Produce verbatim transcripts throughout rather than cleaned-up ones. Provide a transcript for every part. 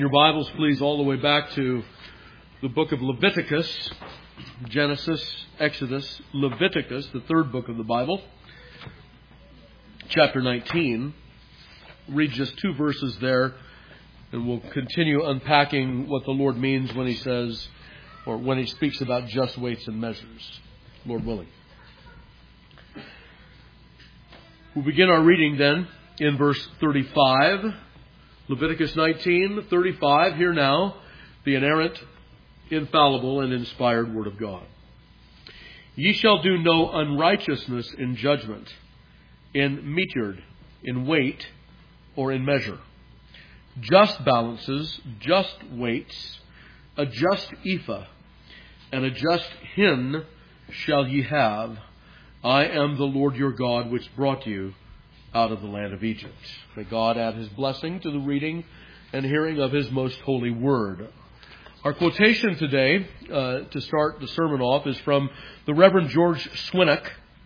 Your Bibles, please, all the way back to the book of Leviticus, Genesis, Exodus, Leviticus, the third book of the Bible, chapter nineteen. Read just two verses there, and we'll continue unpacking what the Lord means when He says, or when He speaks about just weights and measures, Lord willing. We'll begin our reading then in verse thirty-five. Leviticus nineteen, thirty-five, hear now the inerrant, infallible, and inspired Word of God. Ye shall do no unrighteousness in judgment, in meteyard, in weight, or in measure. Just balances, just weights, a just ephah, and a just hin shall ye have. I am the Lord your God, which brought you out of the land of Egypt. May God add His blessing to the reading and hearing of His most holy word. Our quotation today, uh, to start the sermon off, is from the Reverend George Swinnock.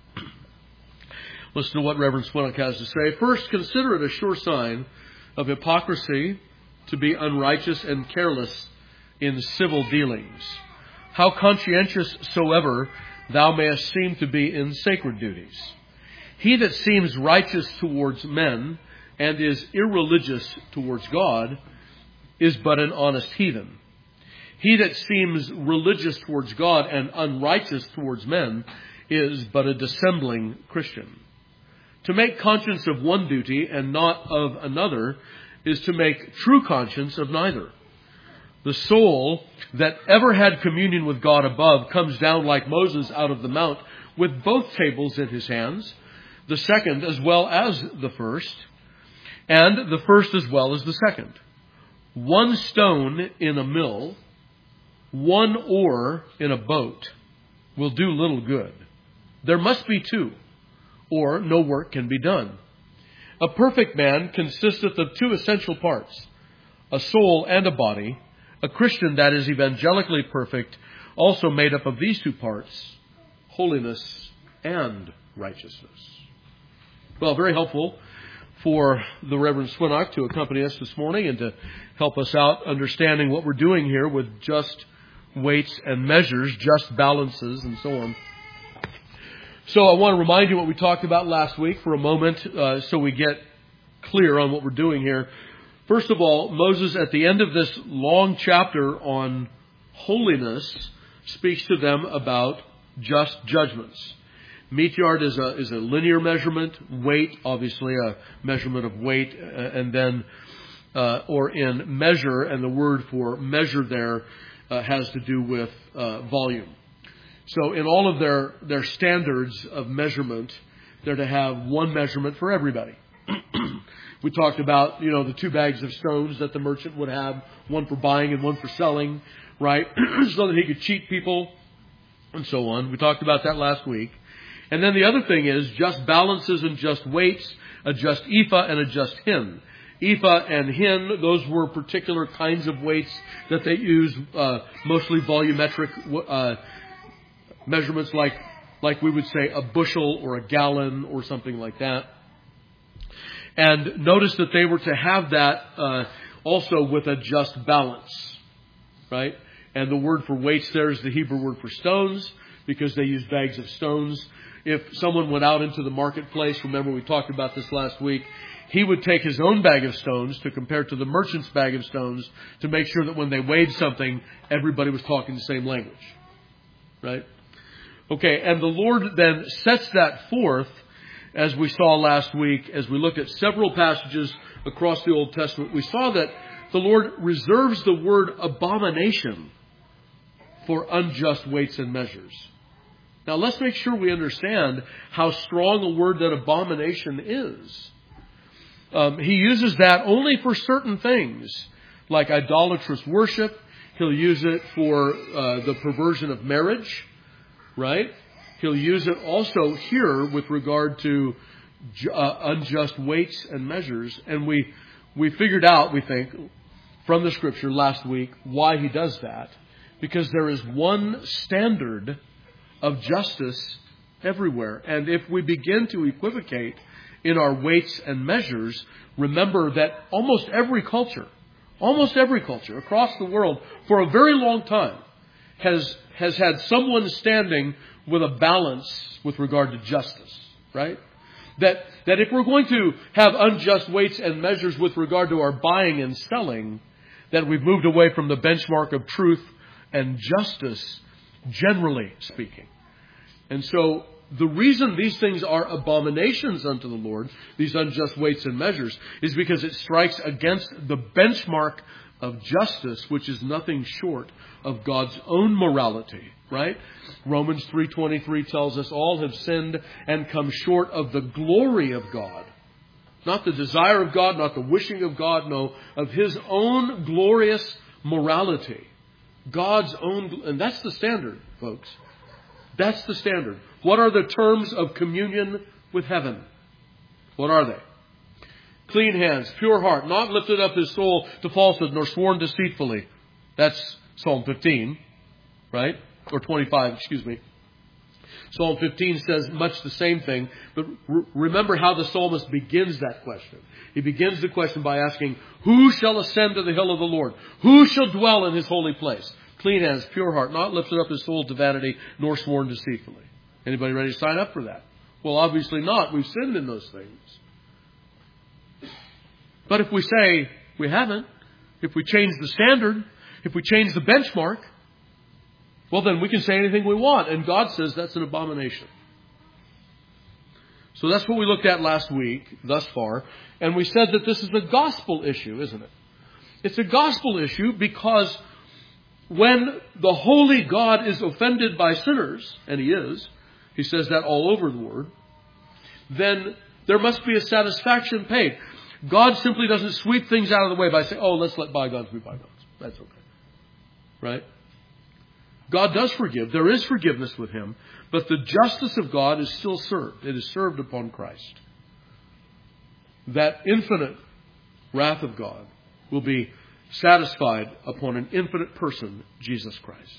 Listen to what Reverend Swinnock has to say. First, consider it a sure sign of hypocrisy to be unrighteous and careless in civil dealings, how conscientious soever thou mayest seem to be in sacred duties. He that seems righteous towards men and is irreligious towards God is but an honest heathen. He that seems religious towards God and unrighteous towards men is but a dissembling Christian. To make conscience of one duty and not of another is to make true conscience of neither. The soul that ever had communion with God above comes down like Moses out of the mount with both tables in his hands, the second as well as the first, and the first as well as the second. One stone in a mill, one oar in a boat will do little good. There must be two, or no work can be done. A perfect man consisteth of two essential parts, a soul and a body. A Christian that is evangelically perfect also made up of these two parts, holiness and righteousness. Well, very helpful for the Reverend Swinnock to accompany us this morning and to help us out understanding what we're doing here with just weights and measures, just balances, and so on. So I want to remind you what we talked about last week for a moment uh, so we get clear on what we're doing here. First of all, Moses, at the end of this long chapter on holiness, speaks to them about just judgments. Meteyard is a is a linear measurement. Weight, obviously, a measurement of weight, uh, and then uh, or in measure, and the word for measure there uh, has to do with uh, volume. So, in all of their their standards of measurement, they're to have one measurement for everybody. We talked about, you know, the two bags of stones that the merchant would have, one for buying and one for selling, right? So that he could cheat people and so on. We talked about that last week. And then the other thing is just balances and just weights, a just ephah and a just hin. Ephah and hin, those were particular kinds of weights that they used, uh, mostly volumetric uh, measurements like, like we would say a bushel or a gallon or something like that. And notice that they were to have that uh, also with a just balance, right? And the word for weights there is the Hebrew word for stones, because they used bags of stones. If someone went out into the marketplace, remember we talked about this last week, he would take his own bag of stones to compare to the merchant's bag of stones to make sure that when they weighed something, everybody was talking the same language, right? Okay, and the Lord then sets that forth, as we saw last week, as we looked at several passages across the Old Testament. We saw that the Lord reserves the word abomination for unjust weights and measures. Now, let's make sure we understand how strong a word that abomination is. Um, he uses that only for certain things, like idolatrous worship. He'll use it for uh, the perversion of marriage, right? He'll use it also here with regard to uh, unjust weights and measures. And we, we figured out, we think, from the Scripture last week, why he does that. Because there is one standard of justice everywhere. And if we begin to equivocate in our weights and measures, remember that almost every culture, Almost every culture across the world for a very long time has has had someone standing with a balance with regard to justice, right? That that if we're going to have unjust weights and measures with regard to our buying and selling, that we've moved away from the benchmark of truth and justice, generally speaking. And so the reason these things are abominations unto the Lord, these unjust weights and measures, is because it strikes against the benchmark of justice, which is nothing short of God's own morality, right? Romans three twenty-three tells us all have sinned and come short of the glory of God. Not the desire of God, not the wishing of God, no, of His own glorious morality. God's own, and that's the standard, folks. That's the standard. What are the terms of communion with heaven? What are they? Clean hands, pure heart, not lifted up his soul to falsehood, nor sworn deceitfully. That's Psalm fifteen, right? Or twenty-five, excuse me. Psalm fifteen says much the same thing. But re- remember how the psalmist begins that question. He begins the question by asking, who shall ascend to the hill of the Lord? Who shall dwell in His holy place? Clean hands, pure heart, not lifted up his soul to vanity, nor sworn deceitfully. Anybody ready to sign up for that? Well, obviously not. We've sinned in those things. But if we say we haven't, if we change the standard, if we change the benchmark, well, then we can say anything we want. And God says that's an abomination. So that's what we looked at last week, thus far. And we said that this is a gospel issue, isn't it? It's a gospel issue because when the holy God is offended by sinners, and He is, He says that all over the Word, then there must be a satisfaction paid. God simply doesn't sweep things out of the way by saying, oh, let's let bygones be bygones. That's okay. Right? God does forgive. There is forgiveness with Him. But the justice of God is still served. It is served upon Christ. That infinite wrath of God will be satisfied upon an infinite person, Jesus Christ.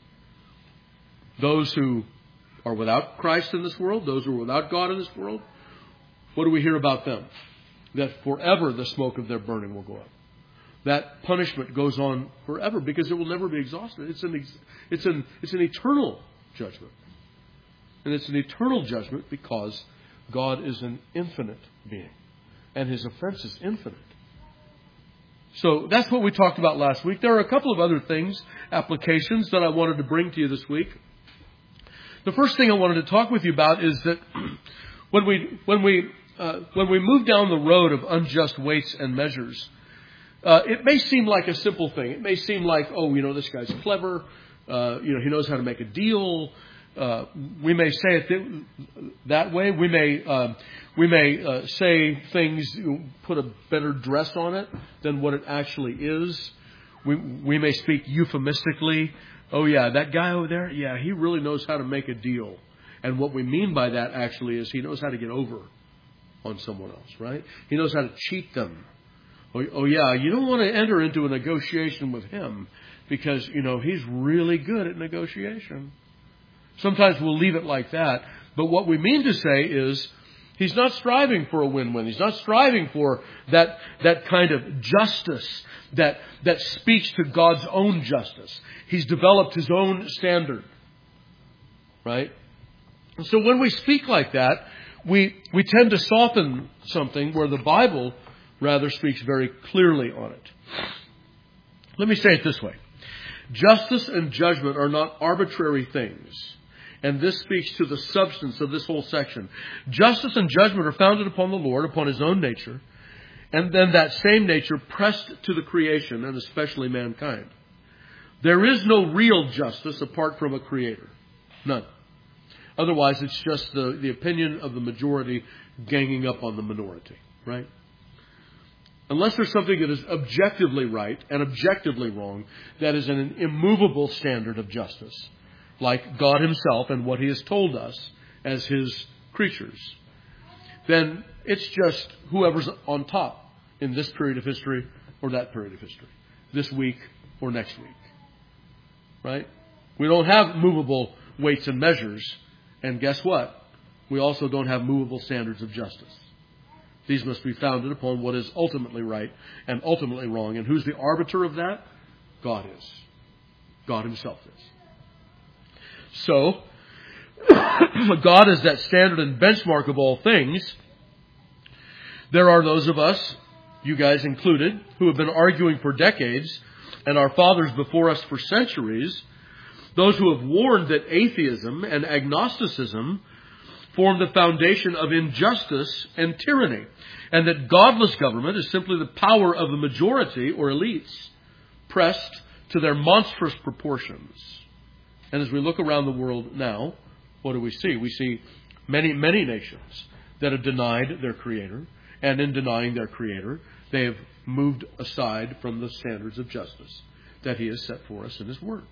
Those who are without Christ in this world, those who are without God in this world, what do we hear about them? That forever the smoke of their burning will go up. That punishment goes on forever because it will never be exhausted. It's an, it's an, it's an eternal judgment. And it's an eternal judgment because God is an infinite being. And His offense is infinite. So that's what we talked about last week. There are a couple of other things, applications that I wanted to bring to you this week. The first thing I wanted to talk with you about is that when we when we uh, when we move down the road of unjust weights and measures, uh, it may seem like a simple thing. It may seem like, oh, you know, this guy's clever. Uh, you know, he knows how to make a deal. Uh, we may say it th- that way. We may uh, we may uh, say things, put a better dress on it than what it actually is. We we may speak euphemistically. Oh yeah, that guy over there, yeah, he really knows how to make a deal. And what we mean by that actually is he knows how to get over on someone else, right? He knows how to cheat them. Oh, oh yeah, you don't want to enter into a negotiation with him because, you know, he's really good at negotiation. Sometimes we'll leave it like that. But what we mean to say is he's not striving for a win-win. He's not striving for that, that kind of justice that, that speaks to God's own justice. He's developed his own standard. Right? And so when we speak like that, we, we tend to soften something where the Bible rather speaks very clearly on it. Let me say it this way. Justice and judgment are not arbitrary things. And this speaks to the substance of this whole section. Justice and judgment are founded upon the Lord, upon His own nature, and then that same nature pressed to the creation, and especially mankind. There is no real justice apart from a Creator. None. Otherwise, it's just the, the opinion of the majority ganging up on the minority, right? Unless there's something that is objectively right and objectively wrong, that is an immovable standard of justice, like God Himself and what He has told us as His creatures, then it's just whoever's on top in this period of history or that period of history, this week or next week, right? We don't have movable weights and measures, and guess what? We also don't have movable standards of justice. These must be founded upon what is ultimately right and ultimately wrong. And who's the arbiter of that? God is. God himself is. So, God is that standard and benchmark of all things. There are those of us, you guys included, who have been arguing for decades, and our fathers before us for centuries, those who have warned that atheism and agnosticism form the foundation of injustice and tyranny, and that godless government is simply the power of the majority or elites pressed to their monstrous proportions. And as we look around the world now, what do we see? We see many, many nations that have denied their Creator, and in denying their Creator, they have moved aside from the standards of justice that He has set for us in His Word.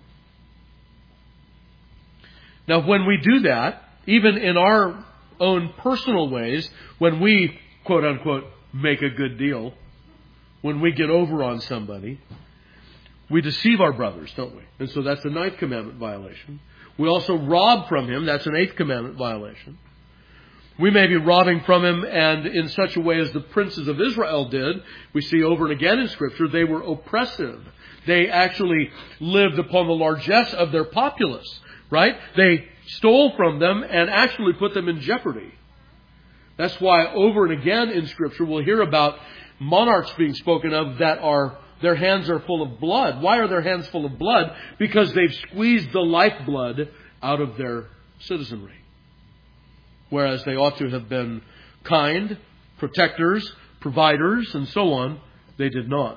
Now, when we do that, even in our own personal ways, when we, quote unquote, make a good deal, when we get over on somebody, we deceive our brothers, don't we? And so that's a ninth commandment violation. We also rob from him. That's an eighth commandment violation. We may be robbing from him, and in such a way as the princes of Israel did, we see over and again in Scripture, they were oppressive. They actually lived upon the largesse of their populace, right? They stole from them and actually put them in jeopardy. That's why over and again in Scripture we'll hear about monarchs being spoken of that are, their hands are full of blood. Why are their hands full of blood? Because they've squeezed the lifeblood out of their citizenry. Whereas they ought to have been kind, protectors, providers, and so on, they did not.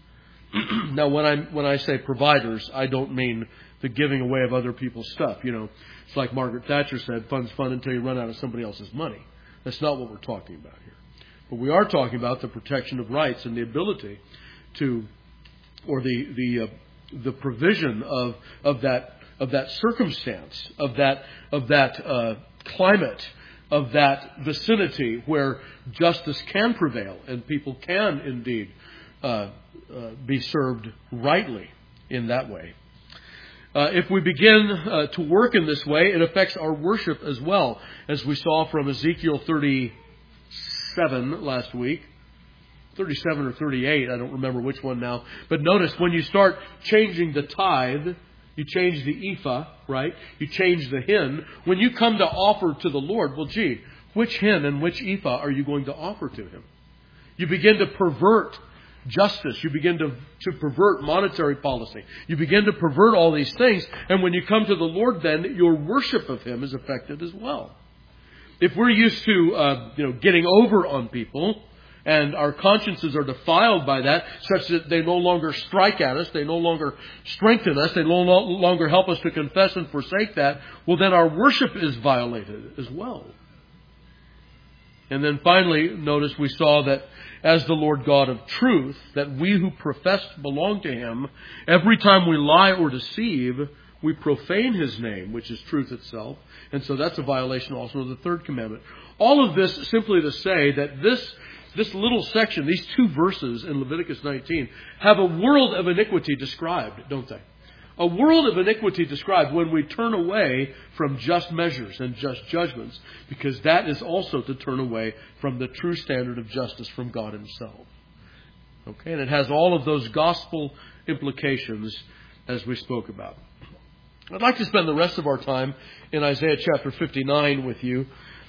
Now, when I when I say providers, I don't mean the giving away of other people's stuff. You know, it's like Margaret Thatcher said, fun's fun until you run out of somebody else's money. That's not what we're talking about here. But we are talking about the protection of rights and the ability to, or the the uh, the provision of of that of that circumstance, of that of that uh, climate, of that vicinity where justice can prevail and people can indeed uh, uh, be served rightly in that way. Uh, if we begin uh, to work in this way, it affects our worship as well, as we saw from Ezekiel thirty-seven last week. thirty-seven or thirty-eight, I don't remember which one now. But notice, when you start changing the tithe, you change the ephah, right? You change the hin. When you come to offer to the Lord, well, gee, which hin and which ephah are you going to offer to Him? You begin to pervert justice. You begin to, to pervert monetary policy. You begin to pervert all these things. And when you come to the Lord, then your worship of Him is affected as well. If we're used to, uh, you know, getting over on people, and our consciences are defiled by that, such that they no longer strike at us, they no longer strengthen us, they no longer help us to confess and forsake that, well, then our worship is violated as well. And then finally, notice we saw that as the Lord God of truth, that we who profess to belong to Him, every time we lie or deceive, we profane His name, which is truth itself. And so that's a violation also of the third commandment. All of this simply to say that this This little section, these two verses in Leviticus nineteen, have a world of iniquity described, don't they? A world of iniquity described when we turn away from just measures and just judgments, because that is also to turn away from the true standard of justice from God Himself. Okay, and it has all of those gospel implications as we spoke about. I'd like to spend the rest of our time in Isaiah chapter fifty-nine with you.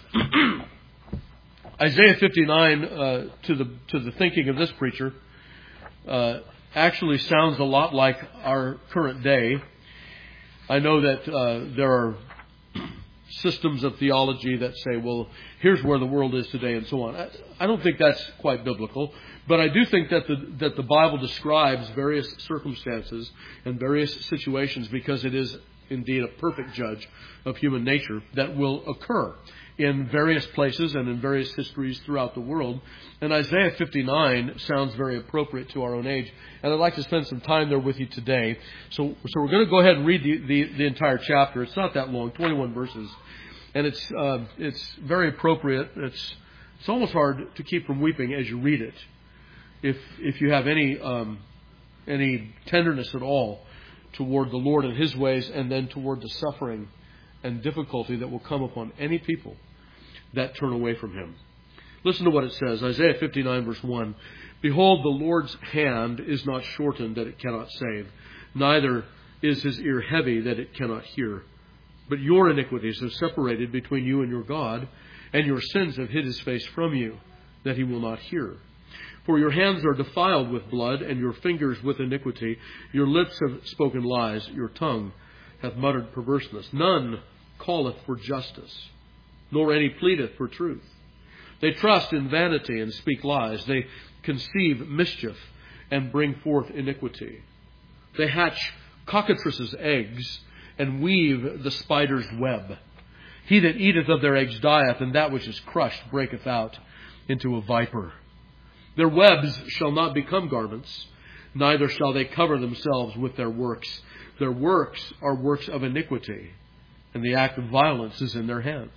Isaiah fifty-nine, uh, to the to the thinking of this preacher, uh, actually sounds a lot like our current day. I know that uh, there are systems of theology that say, well, here's where the world is today and so on. I, I don't think that's quite biblical, but I do think that the that the Bible describes various circumstances and various situations because it is indeed a perfect judge of human nature that will occur in various places and in various histories throughout the world. And Isaiah fifty-nine sounds very appropriate to our own age. And I'd like to spend some time there with you today. So so we're going to go ahead and read the, the, the entire chapter. It's not that long, twenty-one verses. And it's uh, it's very appropriate. It's it's almost hard to keep from weeping as you read it. If if you have any um, any tenderness at all toward the Lord and His ways, and then toward the suffering and difficulty that will come upon any people that turn away from Him. Listen to what it says. Isaiah fifty-nine verse one. Behold, the Lord's hand is not shortened that it cannot save, neither is his ear heavy that it cannot hear. But your iniquities have separated between you and your God, and your sins have hid his face from you, that he will not hear. For your hands are defiled with blood, and your fingers with iniquity. Your lips have spoken lies, your tongue hath muttered perverseness. None calleth for justice, nor any pleadeth for truth. They trust in vanity and speak lies. They conceive mischief and bring forth iniquity. They hatch cockatrices' eggs and weave the spider's web. He that eateth of their eggs dieth, and that which is crushed breaketh out into a viper. Their webs shall not become garments, neither shall they cover themselves with their works. Their works are works of iniquity, and the act of violence is in their hands.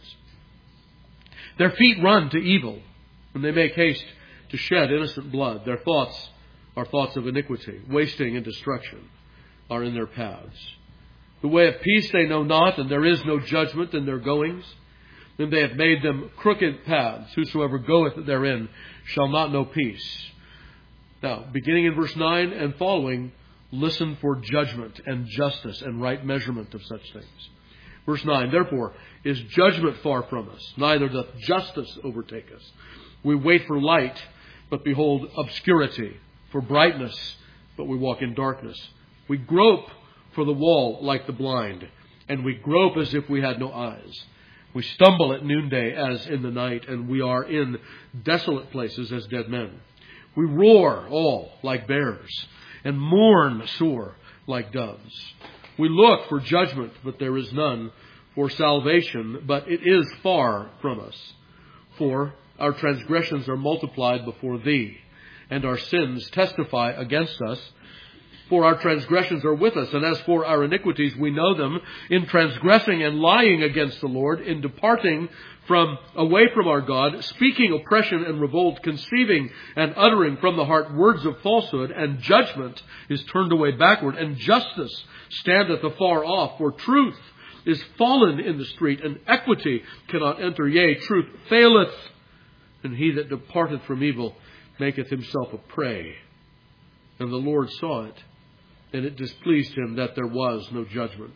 Their feet run to evil, and they make haste to shed innocent blood. Their thoughts are thoughts of iniquity. Wasting and destruction are in their paths. The way of peace they know not, and there is no judgment in their goings. Then they have made them crooked paths. Whosoever goeth therein shall not know peace. Now, beginning in verse nine and following, listen for judgment and justice and right measurement of such things. Verse nine, therefore is judgment far from us, neither doth justice overtake us. We wait for light, but behold obscurity, for brightness, but we walk in darkness. We grope for the wall like the blind, and we grope as if we had no eyes. We stumble at noonday as in the night, and we are in desolate places as dead men. We roar all like bears, and mourn sore like doves. We look for judgment, but there is none, for salvation, but it is far from us. For our transgressions are multiplied before thee, and our sins testify against us. For our transgressions are with us, and as for our iniquities, we know them, in transgressing and lying against the Lord, in departing from away from our God, speaking oppression and revolt, conceiving and uttering from the heart words of falsehood, and judgment is turned away backward, and justice standeth afar off. For truth is fallen in the street, and equity cannot enter. Yea, truth faileth, and he that departeth from evil maketh himself a prey. And the Lord saw it, and it displeased him that there was no judgment.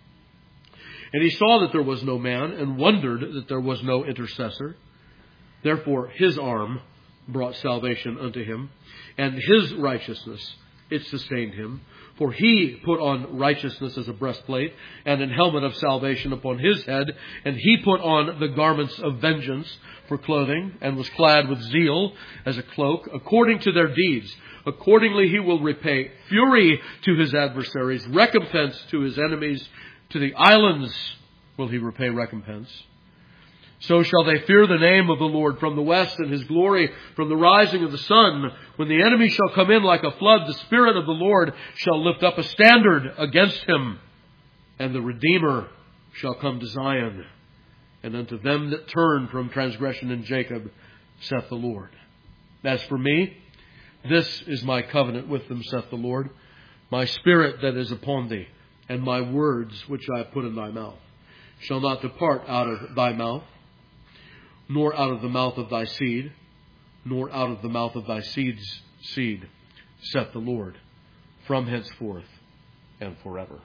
And he saw that there was no man, and wondered that there was no intercessor. Therefore his arm brought salvation unto him, and his righteousness it sustained him. For he put on righteousness as a breastplate, and an helmet of salvation upon his head. And he put on the garments of vengeance for clothing, and was clad with zeal as a cloak, according to their deeds. Accordingly he will repay fury to his adversaries, recompense to his enemies. To the islands will he repay recompense. So shall they fear the name of the Lord from the west, and his glory from the rising of the sun. When the enemy shall come in like a flood, the Spirit of the Lord shall lift up a standard against him. And the Redeemer shall come to Zion, and unto them that turn from transgression in Jacob, saith the Lord. As for me, this is my covenant with them, saith the Lord. My spirit that is upon thee, and my words which I have put in thy mouth, shall not depart out of thy mouth, nor out of the mouth of thy seed, nor out of the mouth of thy seed's seed, saith the Lord, from henceforth and forever.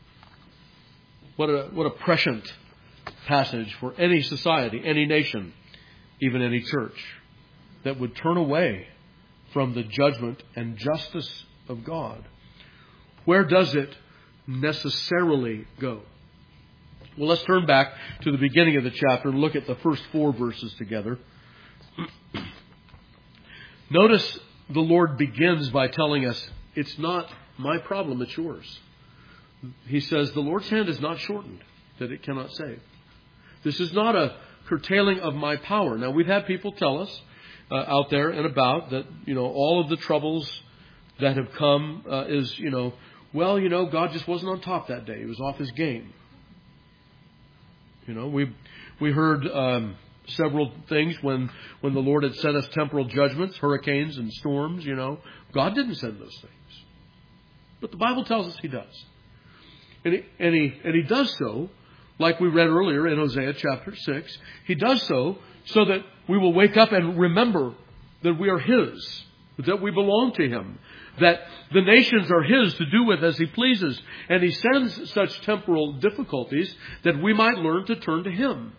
What a, what a prescient passage for any society, any nation, even any church, that would turn away from the judgment and justice of God. Where does it necessarily go? Well, let's turn back to the beginning of the chapter and look at the first four verses together. Notice the Lord begins by telling us, it's not my problem, it's yours. He says, the Lord's hand is not shortened, that it cannot save. This is not a curtailing of my power. Now, we've had people tell us uh, out there and about that, you know, all of the troubles that have come uh, is, you know, well, you know, God just wasn't on top that day. He was off his game. You know, we we heard um, several things when, when the Lord had sent us temporal judgments, hurricanes and storms, you know. God didn't send those things. But the Bible tells us he does. And he, and he, and he does so, like we read earlier in Hosea chapter six, he does so so that We will wake up and remember that we are His, that we belong to Him, that the nations are His to do with as He pleases. And He sends such temporal difficulties that we might learn to turn to Him.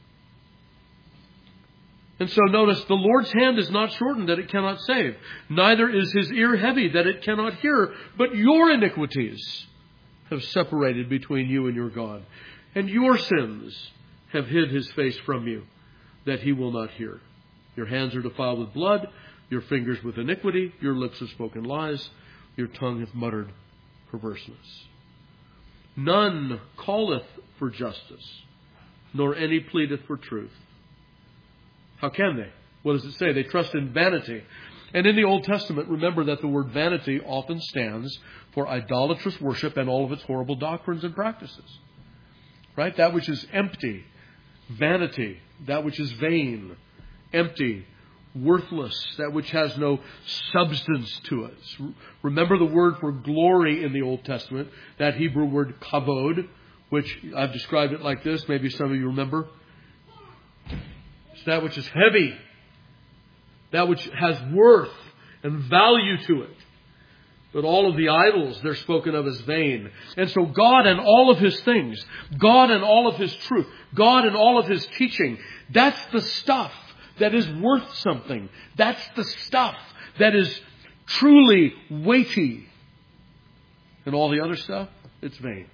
And so notice, the Lord's hand is not shortened that it cannot save. Neither is His ear heavy that it cannot hear. But your iniquities have separated between you and your God. And your sins have hid His face from you, that He will not hear. Your hands are defiled with blood, your fingers with iniquity, your lips have spoken lies, your tongue hath muttered perverseness. None calleth for justice, nor any pleadeth for truth. How can they? What does it say? They trust in vanity. And in the Old Testament, remember that the word vanity often stands for idolatrous worship and all of its horrible doctrines and practices. Right? That which is empty, vanity, that which is vain, empty, worthless, that which has no substance to it. Remember the word for glory in the Old Testament, that Hebrew word kavod, which I've described it like this, maybe some of you remember. It's that which is heavy, that which has worth and value to it. But all of the idols, they're spoken of as vain. And so God and all of His things, God and all of His truth, God and all of His teaching, that's the stuff that is worth something. That's the stuff that is truly weighty. And all the other stuff, it's vain.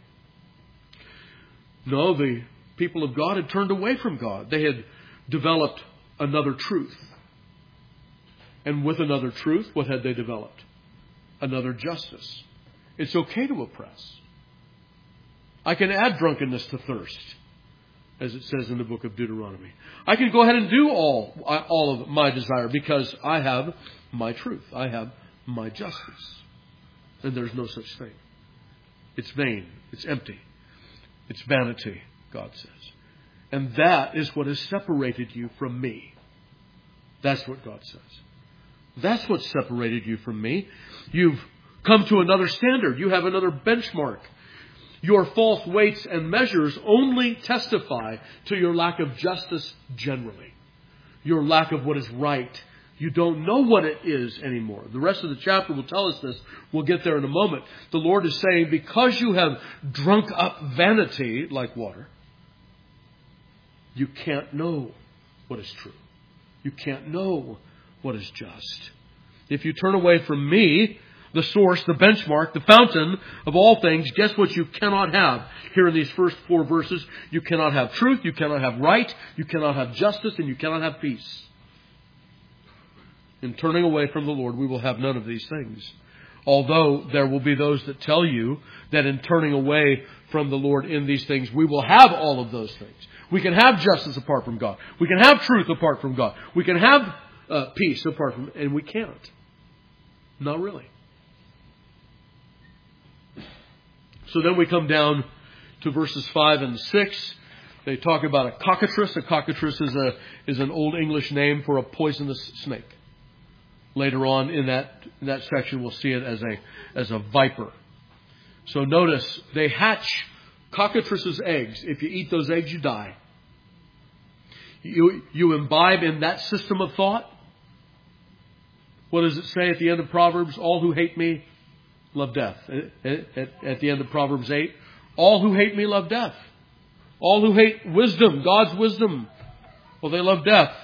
No, the people of God had turned away from God. They had developed another truth. And with another truth, what had they developed? Another justice. It's okay to oppress. I can add drunkenness to thirst, as it says in the book of Deuteronomy. I can go ahead and do all, all of my desire because I have my truth. I have my justice. And there's no such thing. It's vain. It's empty. It's vanity, God says. And that is what has separated you from me. That's what God says. That's what separated you from me. You've come to another standard. You have another benchmark. Your false weights and measures only testify to your lack of justice generally. Your lack of what is right. You don't know what it is anymore. The rest of the chapter will tell us this. We'll get there in a moment. The Lord is saying, because you have drunk up vanity like water, you can't know what is true. You can't know what is just. If you turn away from me, the source, the benchmark, the fountain of all things, guess what you cannot have? Here in these first four verses, you cannot have truth, you cannot have right, you cannot have justice, and you cannot have peace. In turning away from the Lord, we will have none of these things. Although there will be those that tell you that in turning away from the Lord in these things, we will have all of those things. We can have justice apart from God. We can have truth apart from God. We can have uh, peace apart from, and we can't. Not really. So then we come down to verses five and six. They talk about a cockatrice. A cockatrice is a is an Old English name for a poisonous snake. Later on in that in that section, we'll see it as a as a viper. So notice they hatch cockatrices' eggs. If you eat those eggs, you die. You you imbibe in that system of thought. What does it say at the end of Proverbs? All who hate me love death. At, at, at the end of Proverbs eight, all who hate me love death. All who hate wisdom, God's wisdom, well, they love death.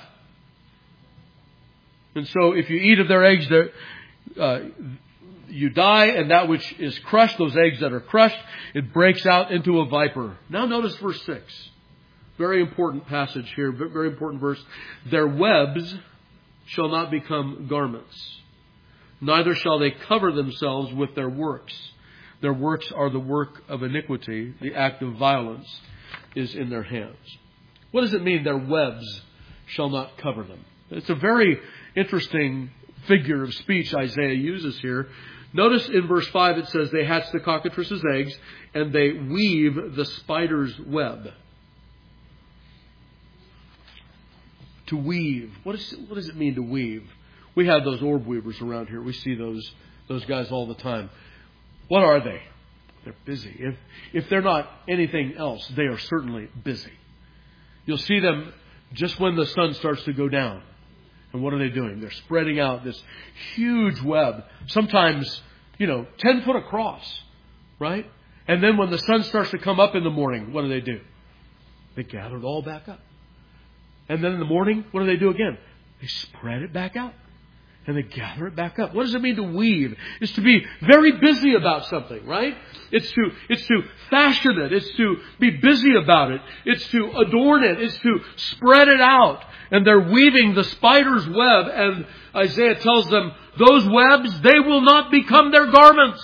And so if you eat of their eggs, uh, you die, and that which is crushed, those eggs that are crushed, it breaks out into a viper. Now notice verse six. Very important passage here, very important verse. Their webs shall not become garments, neither shall they cover themselves with their works. Their works are the work of iniquity. The act of violence is in their hands. What does it mean, their webs shall not cover them? It's a very interesting figure of speech Isaiah uses here. Notice in verse five it says, they hatch the cockatrice's eggs and they weave the spider's web. To weave. What, is, what does it mean to weave? We have those orb weavers around here. We see those those guys all the time. What are they? They're busy. If if they're not anything else, they are certainly busy. You'll see them just when the sun starts to go down. And what are they doing? They're spreading out this huge web, sometimes, you know, ten foot across, right? And then when the sun starts to come up in the morning, what do they do? They gather it all back up. And then in the morning, what do they do again? They spread it back out. And they gather it back up. What does it mean to weave? It's to be very busy about something, right? It's to, it's to fashion it. It's to be busy about it. It's to adorn it. It's to spread it out. And they're weaving the spider's web. And Isaiah tells them, those webs, they will not become their garments.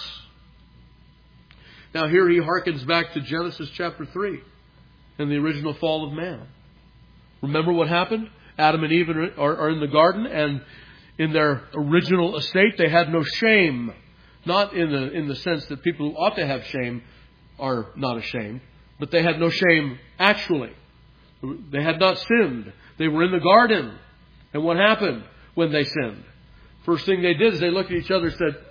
Now here he harkens back to Genesis chapter three and the original fall of man. Remember what happened? Adam and Eve are, are in the garden, and in their original estate, they had no shame. Not in the in the sense that people who ought to have shame are not ashamed, but they had no shame actually. They had not sinned. They were in the garden. And what happened when they sinned? First thing they did is they looked at each other and said,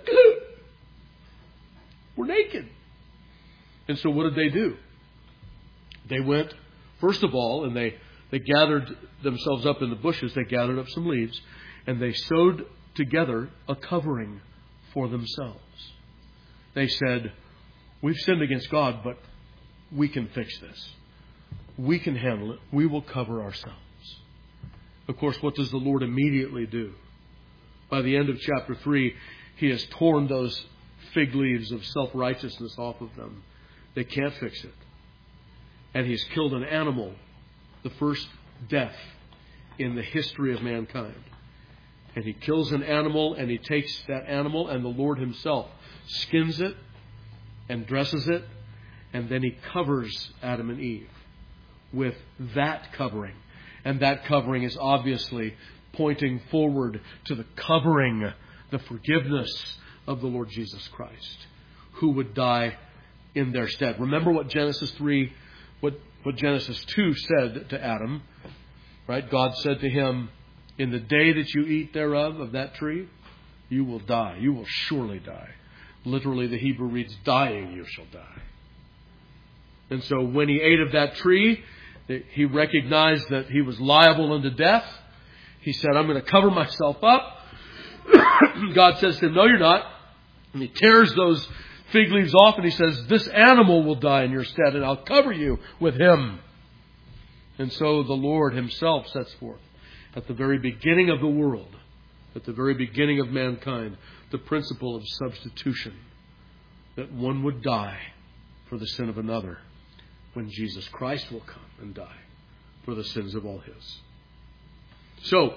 we're naked. And so what did they do? They went, first of all, and they, they gathered themselves up in the bushes. They gathered up some leaves. And they sewed together a covering for themselves. They said, we've sinned against God, but we can fix this. We can handle it. We will cover ourselves. Of course, what does the Lord immediately do? By the end of chapter three, He has torn those fig leaves of self-righteousness off of them. They can't fix it. And He's killed an animal, the first death in the history of mankind. And He kills an animal, and He takes that animal, and the Lord Himself skins it and dresses it, and then He covers Adam and Eve with that covering. And that covering is obviously pointing forward to the covering, the forgiveness of the Lord Jesus Christ, who would die in their stead. Remember what Genesis three, what, what Genesis two said to Adam, right? God said to him, in the day that you eat thereof, of that tree, you will die. You will surely die. Literally, the Hebrew reads, dying you shall die. And so when he ate of that tree, he recognized that he was liable unto death. He said, I'm going to cover myself up. God says to him, no, you're not. And He tears those fig leaves off, and He says, this animal will die in your stead, and I'll cover you with him. And so the Lord Himself sets forth, at the very beginning of the world, at the very beginning of mankind, the principle of substitution. That one would die for the sin of another, when Jesus Christ will come and die for the sins of all His. So,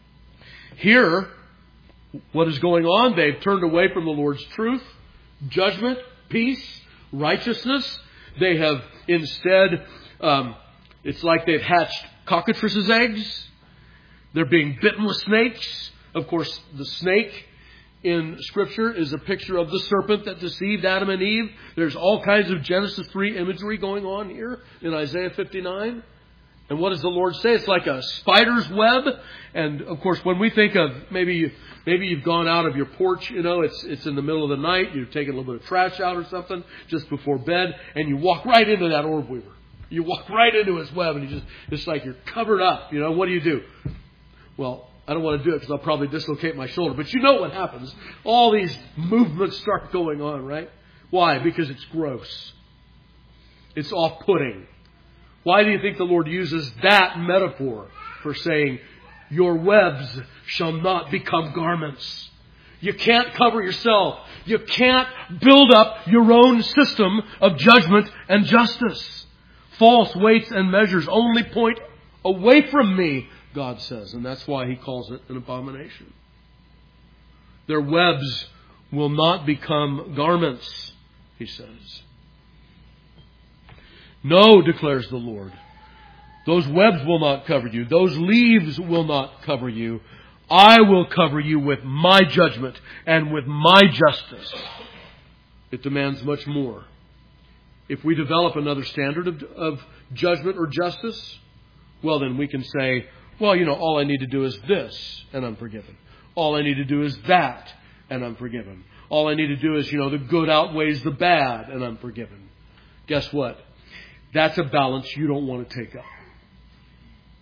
here, what is going on? They've turned away from the Lord's truth, judgment, peace, righteousness. They have instead, um, it's like they've hatched cockatrices' eggs. They're being bitten with snakes. Of course, the snake in Scripture is a picture of the serpent that deceived Adam and Eve. There's all kinds of Genesis three imagery going on here in Isaiah fifty-nine. And what does the Lord say? It's like a spider's web. And of course, when we think of maybe you, maybe you've gone out of your porch, you know, it's it's in the middle of the night, you've taken a little bit of trash out or something just before bed, and you walk right into that orb weaver. You walk right into his web, and you just it's like you're covered up. You know, what do you do? Well, I don't want to do it because I'll probably dislocate my shoulder. But you know what happens. All these movements start going on, right? Why? Because it's gross. It's off-putting. Why do you think the Lord uses that metaphor for saying, your webs shall not become garments? You can't cover yourself. You can't build up your own system of judgment and justice. False weights and measures only point away from me, God says, and that's why He calls it an abomination. Their webs will not become garments, He says. No, declares the Lord. Those webs will not cover you. Those leaves will not cover you. I will cover you with my judgment and with my justice. It demands much more. If we develop another standard of, of judgment or justice, well, then we can say, well, you know, all I need to do is this, and I'm forgiven. All I need to do is that, and I'm forgiven. All I need to do is, you know, the good outweighs the bad, and I'm forgiven. Guess what? That's a balance you don't want to take up.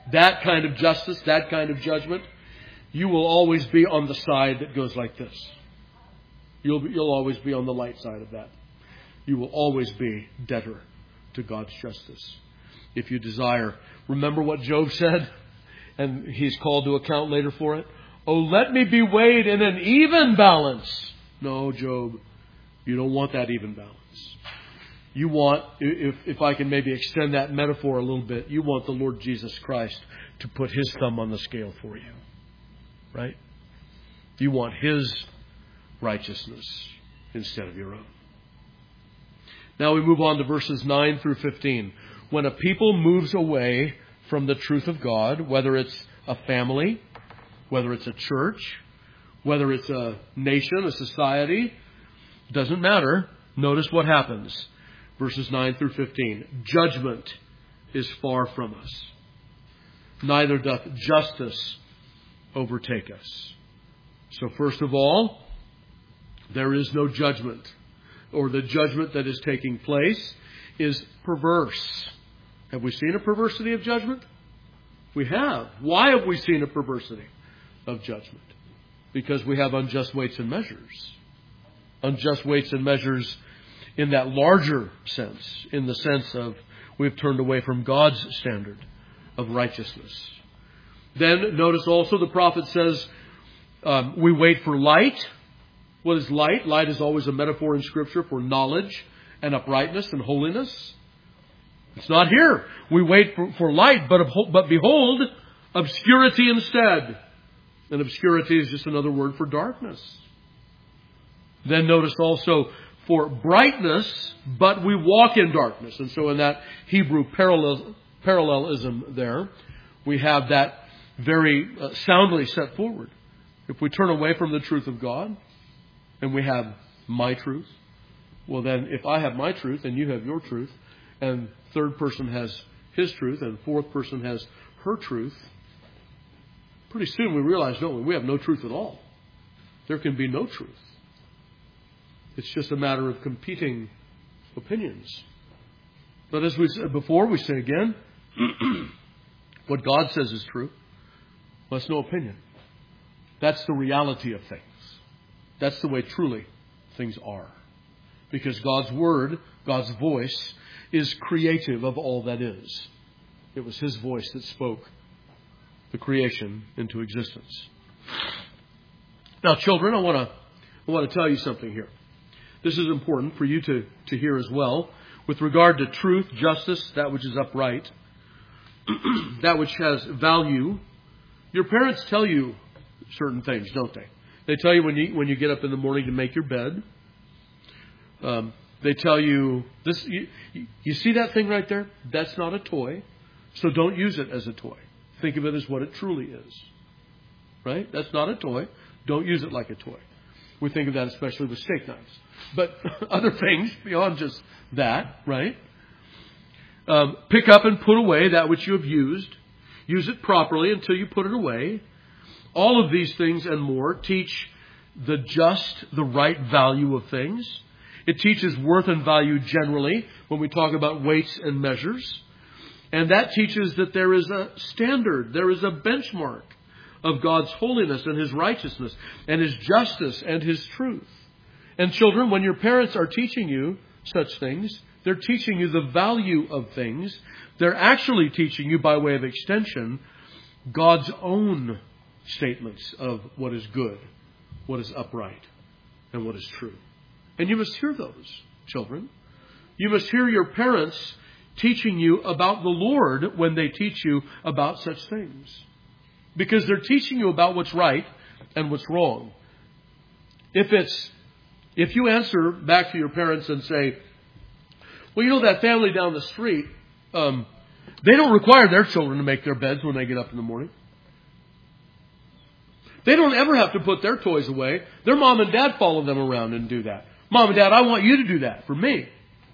that kind of justice, that kind of judgment, you will always be on the side that goes like this. You'll be, you'll always be on the light side of that. You will always be debtor to God's justice. If you desire, remember what Job said? And he's called to account later for it. Oh, let me be weighed in an even balance. No, Job, you don't want that even balance. You want, if, if I can maybe extend that metaphor a little bit, you want the Lord Jesus Christ to put His thumb on the scale for you. Right? You want His righteousness instead of your own. Now we move on to verses nine through fifteen. When a people moves away from the truth of God, whether it's a family, whether it's a church, whether it's a nation, a society, doesn't matter. Notice what happens. Verses nine through fifteen. Judgment is far from us. Neither doth justice overtake us. So first of all, there is no judgment. Or the judgment that is taking place is perverse. Have we seen a perversity of judgment? We have. Why have we seen a perversity of judgment? Because we have unjust weights and measures. Unjust weights and measures in that larger sense, in the sense of we've turned away from God's standard of righteousness. Then notice also the prophet says um, we wait for light. What is light? Light is always a metaphor in Scripture for knowledge and uprightness and holiness. It's not here. We wait for, for light, but, but behold, obscurity instead. And obscurity is just another word for darkness. Then notice also for brightness, but we walk in darkness. And so in that Hebrew parallel, parallelism there, we have that very uh, soundly set forward. If we turn away from the truth of God, and we have my truth, well then if I have my truth and you have your truth, and third person has his truth, and fourth person has her truth, pretty soon we realize, don't we, we have no truth at all. There can be no truth. It's just a matter of competing opinions. But as we said before, we say again, what God says is true. Well, that's no opinion. That's the reality of things. That's the way truly things are. Because God's Word, God's voice, is creative of all that is. It was His voice that spoke the creation into existence. Now, children, I want to I want to tell you something here. This is important for you to, to hear as well. With regard to truth, justice, that which is upright, that which has value, your parents tell you certain things, don't they? They tell you when you when you get up in the morning to make your bed. Um, they tell you, this. You, you see that thing right there? That's not a toy. So don't use it as a toy. Think of it as what it truly is. Right? That's not a toy. Don't use it like a toy. We think of that especially with steak knives. But other things beyond just that, right? Um, pick up and put away that which you have used. Use it properly until you put it away. All of these things and more teach the just, the right value of things. It teaches worth and value generally when we talk about weights and measures. And that teaches that there is a standard, there is a benchmark of God's holiness and His righteousness and His justice and His truth. And children, when your parents are teaching you such things, they're teaching you the value of things. They're actually teaching you, by way of extension, God's own statements of what is good, what is upright, and what is true. And you must hear those, children. You must hear your parents teaching you about the Lord when they teach you about such things. Because they're teaching you about what's right and what's wrong. If it's, if you answer back to your parents and say, well, you know, that family down the street, um, they don't require their children to make their beds when they get up in the morning. They don't ever have to put their toys away. Their mom and dad follow them around and do that. Mom and dad, I want you to do that for me.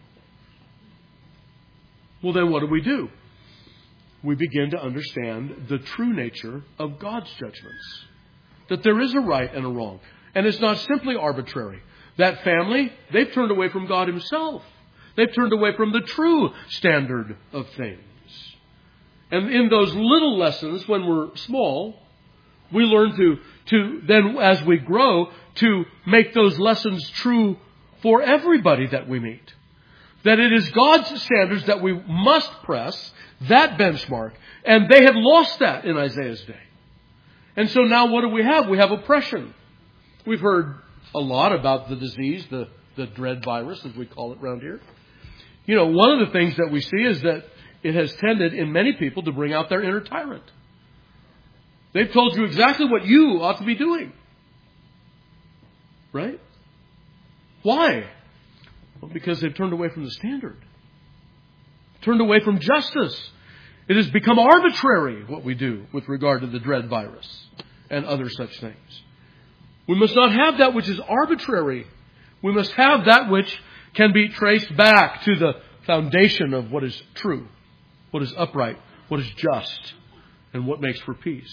Well, then what do we do? We begin to understand the true nature of God's judgments. That there is a right and a wrong. And it's not simply arbitrary. That family, they've turned away from God Himself. They've turned away from the true standard of things. And in those little lessons, when we're small, we learn to, to then, as we grow, to make those lessons true for everybody that we meet. That it is God's standards that we must press, that benchmark. And they had lost that in Isaiah's day. And so now what do we have? We have oppression. We've heard a lot about the disease, the, the dread virus, as we call it around here. You know, one of the things that we see is that it has tended in many people to bring out their inner tyrant. They've told you exactly what you ought to be doing. Right? Why? Well, because they've turned away from the standard. Turned away from justice. It has become arbitrary what we do with regard to the dread virus and other such things. We must not have that which is arbitrary. We must have that which can be traced back to the foundation of what is true, what is upright, what is just, and what makes for peace.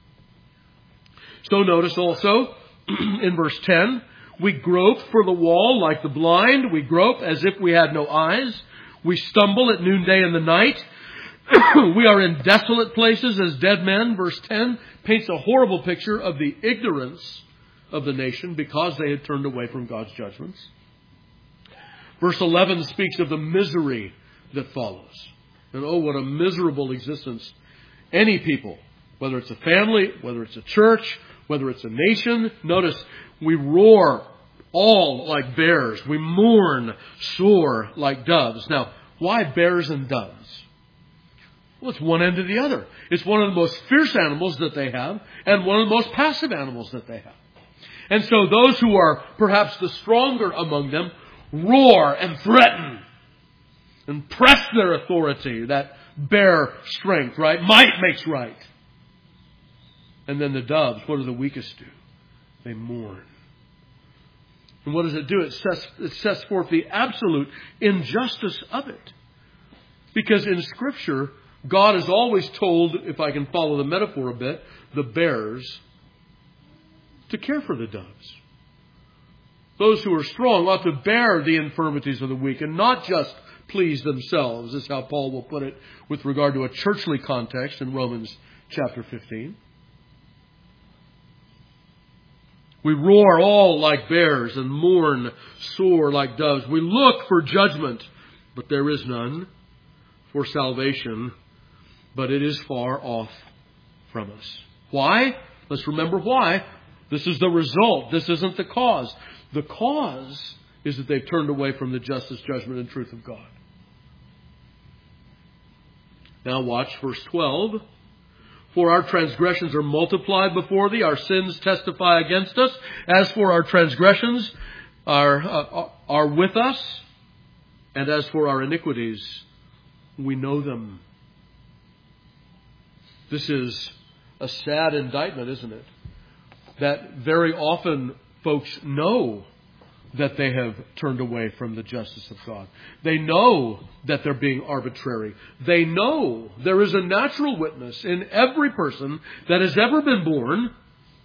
So notice also in verse ten, we grope for the wall like the blind. We grope as if we had no eyes. We stumble at noonday in the night. We are in desolate places as dead men. Verse ten paints a horrible picture of the ignorance of the nation because they had turned away from God's judgments. Verse eleven speaks of the misery that follows. And oh, what a miserable existence any people, whether it's a family, whether it's a church, whether it's a nation. Notice, we roar all like bears. We mourn, soar like doves. Now, why bears and doves? Well, it's one end to the other. It's one of the most fierce animals that they have and one of the most passive animals that they have. And so those who are perhaps the stronger among them roar and threaten and press their authority, that bear strength, right? Might makes right. And then the doves, what do the weakest do? They mourn. And what does it do? It sets, it sets forth the absolute injustice of it. Because in Scripture, God has always told, if I can follow the metaphor a bit, the bears to care for the doves. Those who are strong ought to bear the infirmities of the weak and not just please themselves, is how Paul will put it with regard to a churchly context in Romans chapter fifteen. We roar all like bears and mourn sore like doves. We look for judgment, but there is none, for salvation, but it is far off from us. Why? Let's remember why. This is the result. This isn't the cause. The cause is that they've turned away from the justice, judgment, and truth of God. Now watch verse twelve. For our transgressions are multiplied before thee, our sins testify against us. As for our transgressions are, uh, are with us, and as for our iniquities, we know them. This is a sad indictment, isn't it? That very often folks know that they have turned away from the justice of God. They know that they're being arbitrary. They know there is a natural witness in every person that has ever been born.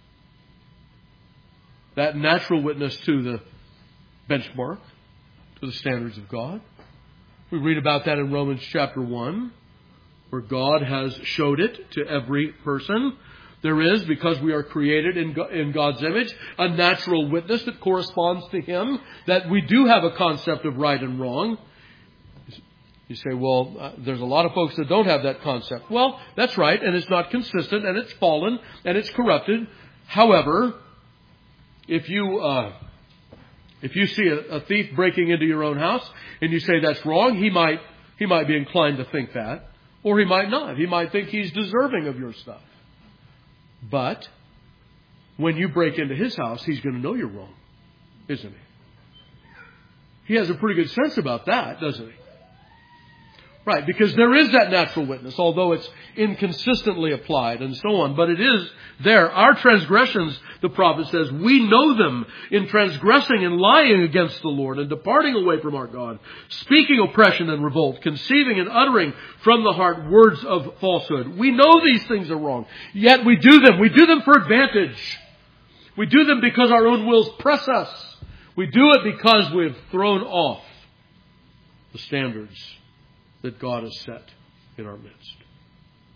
That natural witness to the benchmark, to the standards of God. We read about that in Romans chapter one, where God has showed it to every person. There is, because we are created in God's image, a natural witness that corresponds to Him, that we do have a concept of right and wrong. You say, well, uh, there's a lot of folks that don't have that concept. Well, that's right, and it's not consistent, and it's fallen, and it's corrupted. However, if you uh, if you see a, a thief breaking into your own house, and you say that's wrong, he might he might be inclined to think that, or he might not. He might think he's deserving of your stuff. But when you break into his house, he's going to know you're wrong, isn't he? He has a pretty good sense about that, doesn't he? Right, because there is that natural witness, although it's inconsistently applied and so on. But it is there. Our transgressions, the prophet says, we know them in transgressing and lying against the Lord and departing away from our God, speaking oppression and revolt, conceiving and uttering from the heart words of falsehood. We know these things are wrong, yet we do them. We do them for advantage. We do them because our own wills press us. We do it because we've thrown off the standards that God has set in our midst.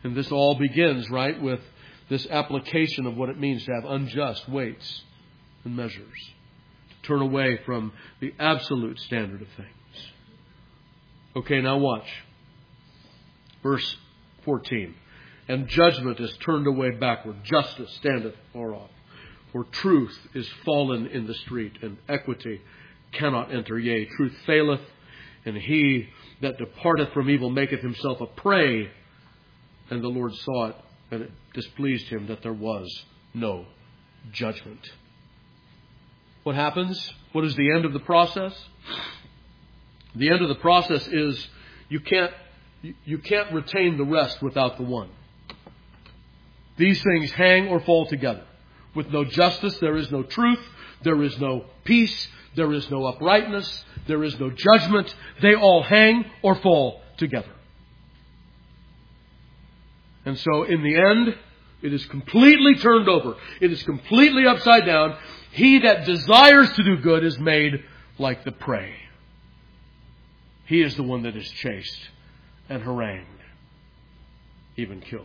And this all begins, right, with this application of what it means to have unjust weights and measures. To turn away from the absolute standard of things. Okay, now watch. Verse fourteen. And judgment is turned away backward. Justice standeth far off. For truth is fallen in the street, and equity cannot enter. Yea, truth faileth, and he that departeth from evil maketh himself a prey. And the Lord saw it, and it displeased him that there was no judgment. What happens? What is the end of the process? The end of the process is you can't you can't retain the rest without the one. These things hang or fall together. With no justice, there is no truth. There is no peace. There is no uprightness. There is no judgment. They all hang or fall together. And so in the end, it is completely turned over. It is completely upside down. He that desires to do good is made like the prey. He is the one that is chased and harangued, even killed.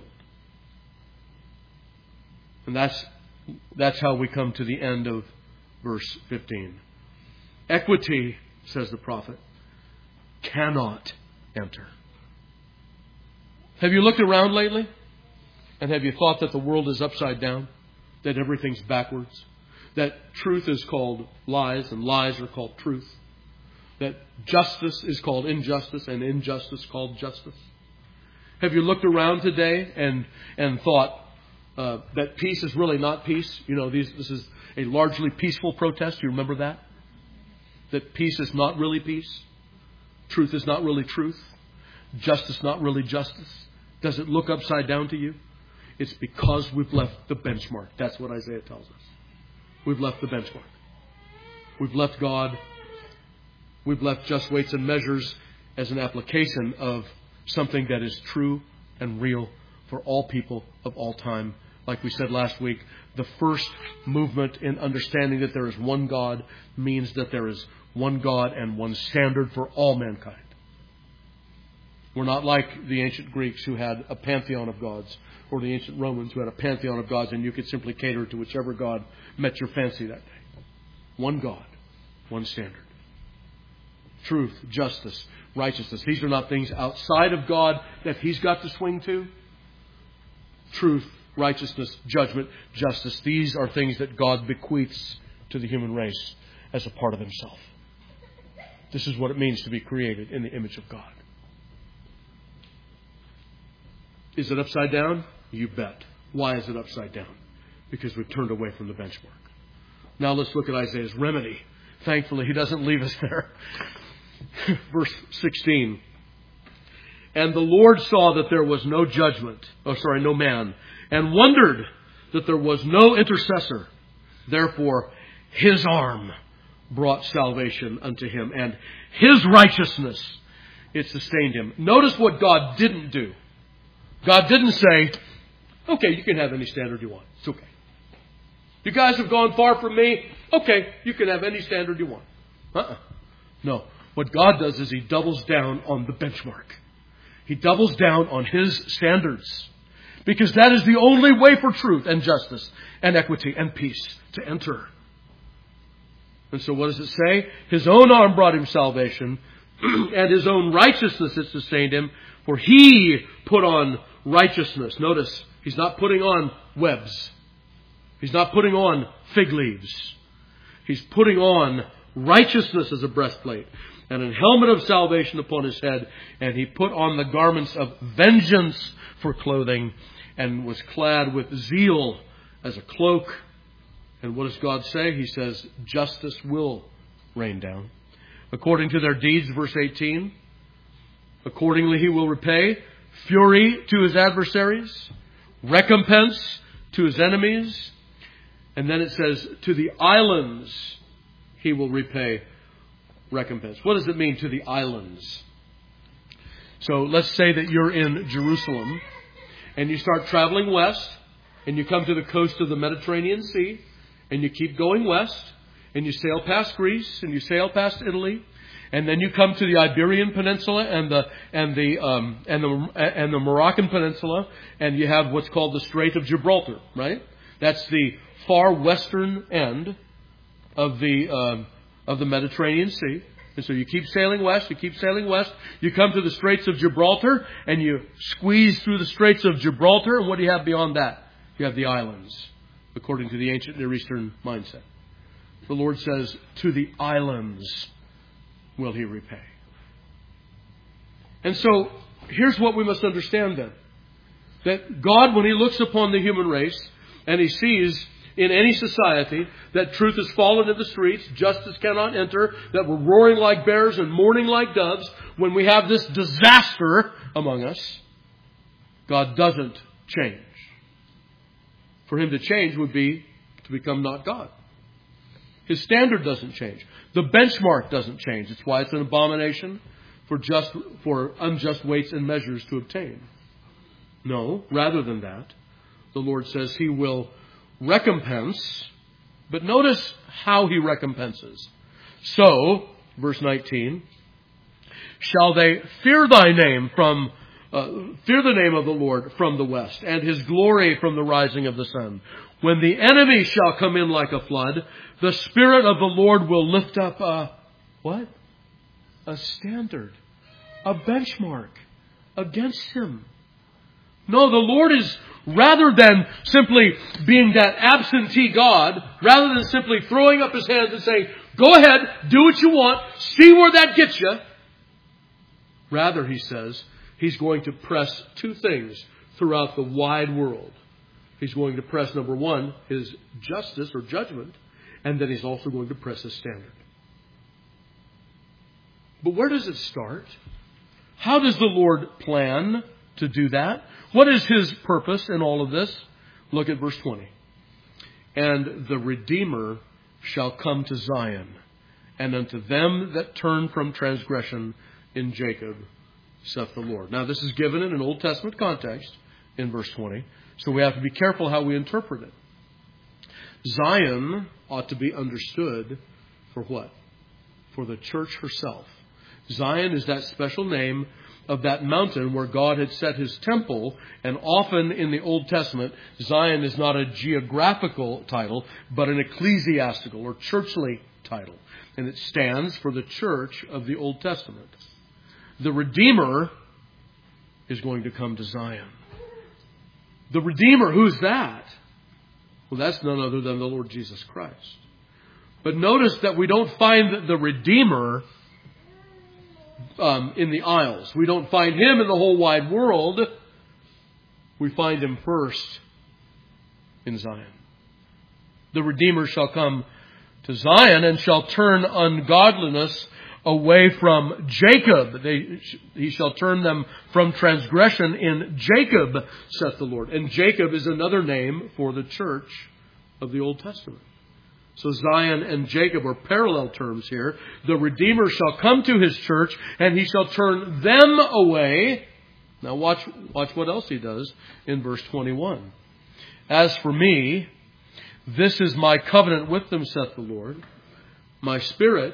And that's that's how we come to the end of verse fifteen. Equity, says the prophet, cannot enter. Have you looked around lately? And have you thought that the world is upside down? That everything's backwards? That truth is called lies and lies are called truth? That justice is called injustice and injustice called justice? Have you looked around today and, and thought uh, that peace is really not peace? You know, these, this is a largely peaceful protest. You remember that? That peace is not really peace. Truth is not really truth. Justice not really justice. Does it look upside down to you? It's because we've left the benchmark. That's what Isaiah tells us. We've left the benchmark. We've left God. We've left just weights and measures as an application of something that is true and real for all people of all time. Like we said last week, the first movement in understanding that there is one God means that there is one God and one standard for all mankind. We're not like the ancient Greeks who had a pantheon of gods, or the ancient Romans who had a pantheon of gods, and you could simply cater to whichever God met your fancy that day. One God, one standard. Truth, justice, righteousness. These are not things outside of God that He's got to swing to. Truth, righteousness, judgment, justice. These are things that God bequeaths to the human race as a part of Himself. This is what it means to be created in the image of God. Is it upside down? You bet. Why is it upside down? Because we've turned away from the benchmark. Now let's look at Isaiah's remedy. Thankfully, he doesn't leave us there. Verse sixteen. And the Lord saw that there was no judgment, oh sorry, no man, and wondered that there was no intercessor. Therefore, His arm brought salvation unto him, and His righteousness, it sustained him. Notice what God didn't do. God didn't say, okay, you can have any standard you want. It's okay. You guys have gone far from me. Okay, you can have any standard you want. Uh-uh. No. What God does is He doubles down on the benchmark. He doubles down on His standards. Because that is the only way for truth and justice and equity and peace to enter. And so what does it say? His own arm brought him salvation, and His own righteousness it sustained him. For He put on righteousness. Notice, He's not putting on webs. He's not putting on fig leaves. He's putting on righteousness as a breastplate and a helmet of salvation upon His head. And He put on the garments of vengeance for clothing and was clad with zeal as a cloak. And what does God say? He says, justice will rain down. According to their deeds, verse eighteen. Accordingly He will repay fury to His adversaries, recompense to His enemies. And then it says, to the islands He will repay recompense. What does it mean, to the islands? So let's say that you're in Jerusalem and you start traveling west and you come to the coast of the Mediterranean Sea and you keep going west and you sail past Greece and you sail past Italy And then you come to the Iberian Peninsula and the and the um, and the and the Moroccan Peninsula, and you have what's called the Strait of Gibraltar, right? That's the far western end of the um, of the Mediterranean Sea. And so you keep sailing west, you keep sailing west, you come to the Straits of Gibraltar, and you squeeze through the Straits of Gibraltar, and what do you have beyond that? You have the islands, according to the ancient Near Eastern mindset. The Lord says, to the islands will He repay. And so, here's what we must understand then. That God, when He looks upon the human race, and He sees in any society that truth has fallen in the streets, justice cannot enter, that we're roaring like bears and mourning like doves, when we have this disaster among us, God doesn't change. For Him to change would be to become not God. His standard doesn't change. The benchmark doesn't change. It's why it's an abomination for just for unjust weights and measures to obtain. No, rather than that, the Lord says He will recompense, but notice how He recompenses. So, verse nineteen, shall they fear Thy name from uh, fear the name of the Lord from the west, and His glory from the rising of the sun. When the enemy shall come in like a flood, the Spirit of the Lord will lift up a what? A standard, a benchmark against him. No, the Lord is, rather than simply being that absentee God, rather than simply throwing up His hands and saying, go ahead, do what you want, see where that gets you. Rather, He says, He's going to press two things throughout the wide world. He's going to press, number one, His justice or judgment, and then He's also going to press His standard. But where does it start? How does the Lord plan to do that? What is His purpose in all of this? Look at verse twenty. And the Redeemer shall come to Zion, and unto them that turn from transgression in Jacob, saith the Lord. Now this is given in an Old Testament context in verse twenty, so we have to be careful how we interpret it. Zion ought to be understood for what? For the church herself. Zion is that special name of that mountain where God had set His temple, and often in the Old Testament, Zion is not a geographical title, but an ecclesiastical or churchly title. And it stands for the church of the Old Testament. The Redeemer is going to come to Zion. The Redeemer, who's that? Well, that's none other than the Lord Jesus Christ. But notice that we don't find the Redeemer um, in the Isles. We don't find Him in the whole wide world. We find Him first in Zion. The Redeemer shall come to Zion and shall turn ungodliness away from Jacob. They, he shall turn them from transgression in Jacob, saith the Lord. And Jacob is another name for the church of the Old Testament. So Zion and Jacob are parallel terms here. The Redeemer shall come to His church, and He shall turn them away. Now watch, watch what else He does in verse twenty-one. As for me, this is my covenant with them, saith the Lord. My spirit,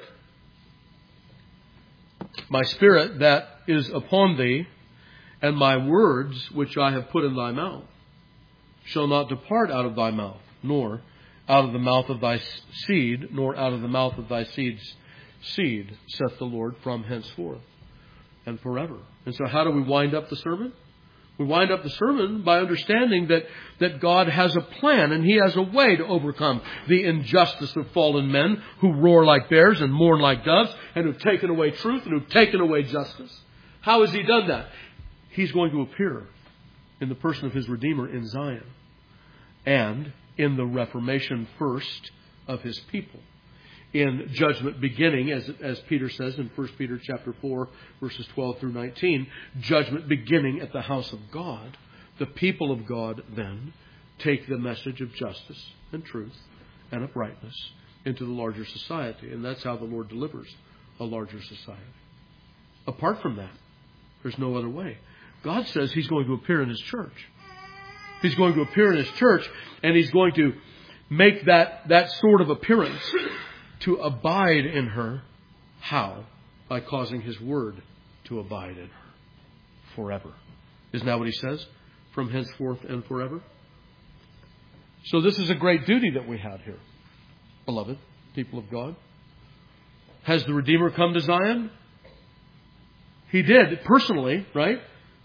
my spirit that is upon thee, and my words which I have put in thy mouth, shall not depart out of thy mouth, nor out of the mouth of thy seed, nor out of the mouth of thy seed's seed, saith the Lord, from henceforth and forever. And so how do we wind up the sermon? We wind up the sermon by understanding that, that God has a plan and He has a way to overcome the injustice of fallen men who roar like bears and mourn like doves and who've taken away truth and who've taken away justice. How has He done that? He's going to appear in the person of His Redeemer in Zion and in the reformation first of His people. In judgment beginning, as, as Peter says in First Peter chapter four, verses twelve through nineteen, judgment beginning at the house of God. The people of God then take the message of justice and truth and uprightness into the larger society. And that's how the Lord delivers a larger society. Apart from that, there's no other way. God says He's going to appear in His church. He's going to appear in His church, and He's going to make that, that sort of appearance to abide in her. How? by causing His word to abide in her forever. Isn't that what He says? From henceforth and forever. So this is a great duty that we have here, beloved people of God. Has the Redeemer come to Zion? He did, personally, right?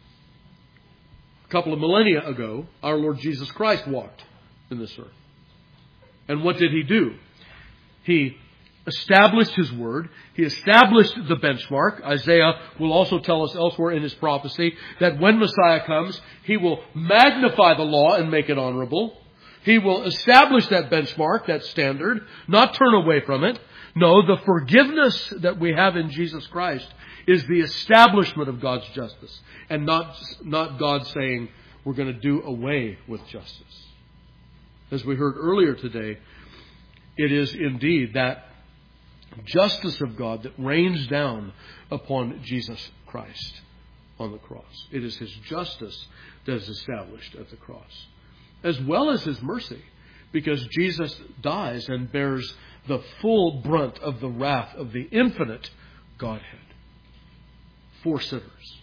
A couple of millennia ago, our Lord Jesus Christ walked in this earth. And what did He do? He established His word. He established the benchmark. Isaiah will also tell us elsewhere in his prophecy that when Messiah comes, He will magnify the law and make it honorable. He will establish that benchmark, that standard, not turn away from it. No, the forgiveness that we have in Jesus Christ is the establishment of God's justice, and not, not God saying we're going to do away with justice. As we heard earlier today, it is indeed that justice of God that rains down upon Jesus Christ on the cross. It is His justice that is established at the cross, as well as His mercy, because Jesus dies and bears the full brunt of the wrath of the infinite Godhead for sinners.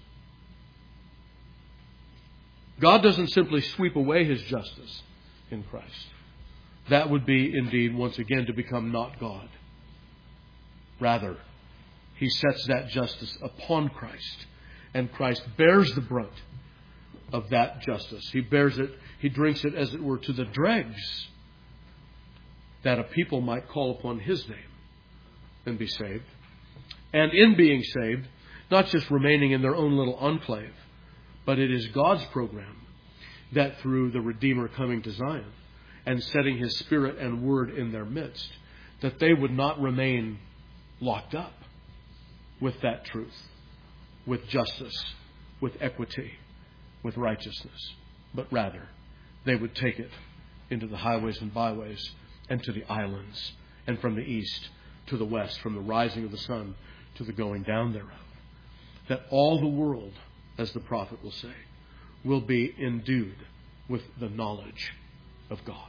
God doesn't simply sweep away His justice in Christ. That would be indeed, once again, to become not God. Rather, He sets that justice upon Christ, and Christ bears the brunt of that justice. He bears it, He drinks it, as it were, to the dregs, that a people might call upon His name and be saved. And in being saved, not just remaining in their own little enclave, but it is God's program that through the Redeemer coming to Zion and setting His Spirit and Word in their midst, that they would not remain locked up with that truth, with justice, with equity, with righteousness, but rather they would take it into the highways and byways and to the islands, and from the east to the west, from the rising of the sun to the going down thereof. That all the world, as the prophet will say, will be endued with the knowledge of God.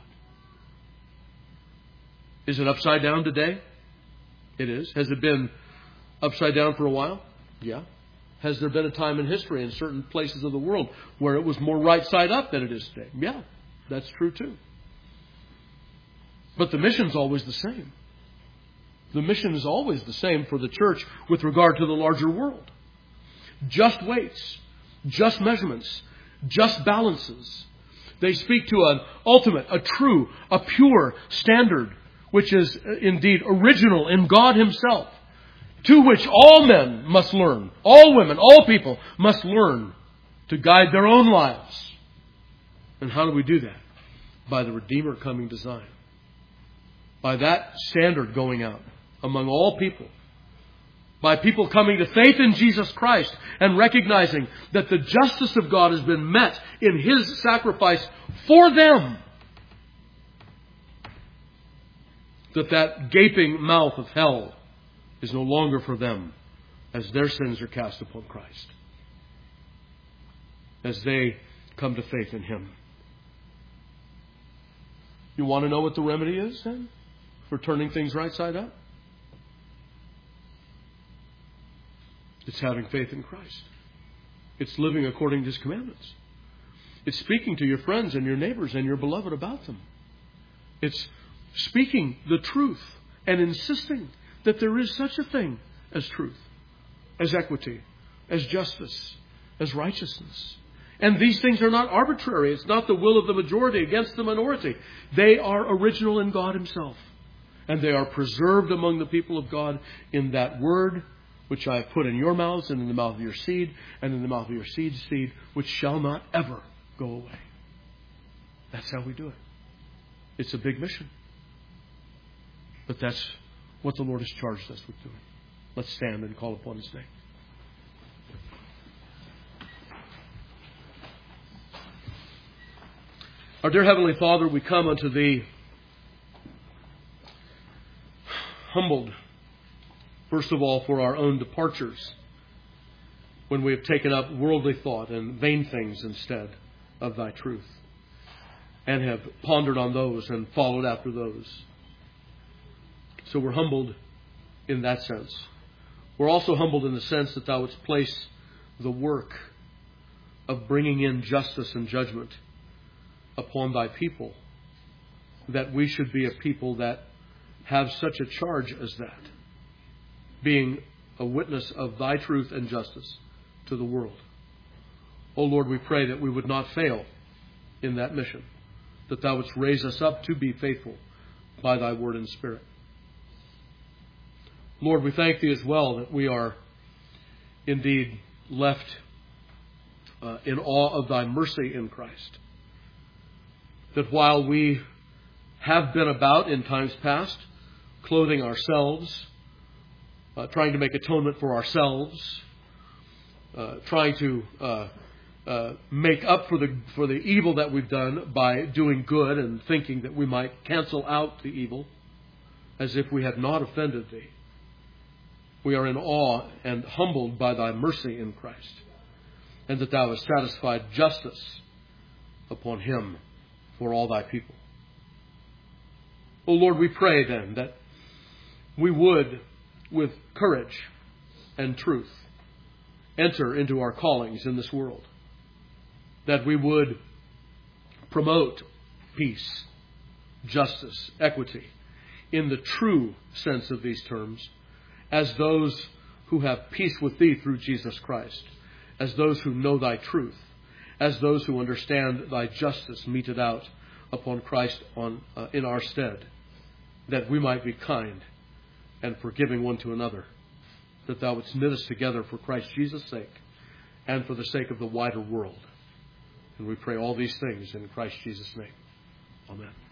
Is it upside down today? It is. Has it been upside down for a while? Yeah. Has there been a time in history in certain places of the world where it was more right side up than it is today? Yeah, that's true too. But the mission's always the same. The mission is always the same for the church with regard to the larger world. Just weights, just measurements, just balances. They speak to an ultimate, a true, a pure standard, which is indeed original in God Himself, to which all men must learn, all women, all people must learn to guide their own lives. And how do we do that? By the Redeemer coming to Zion. By that standard going out among all people. By people coming to faith in Jesus Christ and recognizing that the justice of God has been met in His sacrifice for them. That that gaping mouth of hell is no longer for them as their sins are cast upon Christ. As they come to faith in Him. You want to know what the remedy is then for turning things right side up? It's having faith in Christ. It's living according to His commandments. It's speaking to your friends and your neighbors and your beloved about them. It's speaking the truth and insisting that there is such a thing as truth, as equity, as justice, as righteousness. And these things are not arbitrary. It's not the will of the majority against the minority. They are original in God Himself. And they are preserved among the people of God in that word which I have put in your mouths and in the mouth of your seed and in the mouth of your seed's seed, which shall not ever go away. That's how we do it. It's a big mission. But that's what the Lord has charged us with doing. Let's stand and call upon His name. Our dear Heavenly Father, we come unto Thee humbled, first of all, for our own departures, when we have taken up worldly thought and vain things instead of Thy truth, and have pondered on those and followed after those. So we're humbled in that sense. We're also humbled in the sense that Thou wouldst place the work of bringing in justice and judgment upon Thy people, that we should be a people that have such a charge as that, being a witness of Thy truth and justice to the world. O Lord, we pray that we would not fail in that mission, that Thou wouldst raise us up to be faithful by Thy word and Spirit. Lord, we thank Thee as well that we are indeed left uh, in awe of Thy mercy in Christ. That while we have been about in times past, clothing ourselves, uh, trying to make atonement for ourselves, uh, trying to uh, uh, make up for the for the evil that we've done by doing good and thinking that we might cancel out the evil, as if we had not offended Thee. We are in awe and humbled by Thy mercy in Christ, and that Thou hast satisfied justice upon Him for all Thy people. O Lord, we pray then that we would, with courage and truth, enter into our callings in this world. That we would promote peace, justice, equity, in the true sense of these terms, as those who have peace with Thee through Jesus Christ, as those who know Thy truth, as those who understand Thy justice meted out upon Christ on uh, in our stead, that we might be kind and forgiving one to another, that Thou wouldst knit us together for Christ Jesus' sake and for the sake of the wider world. And we pray all these things in Christ Jesus' name. Amen.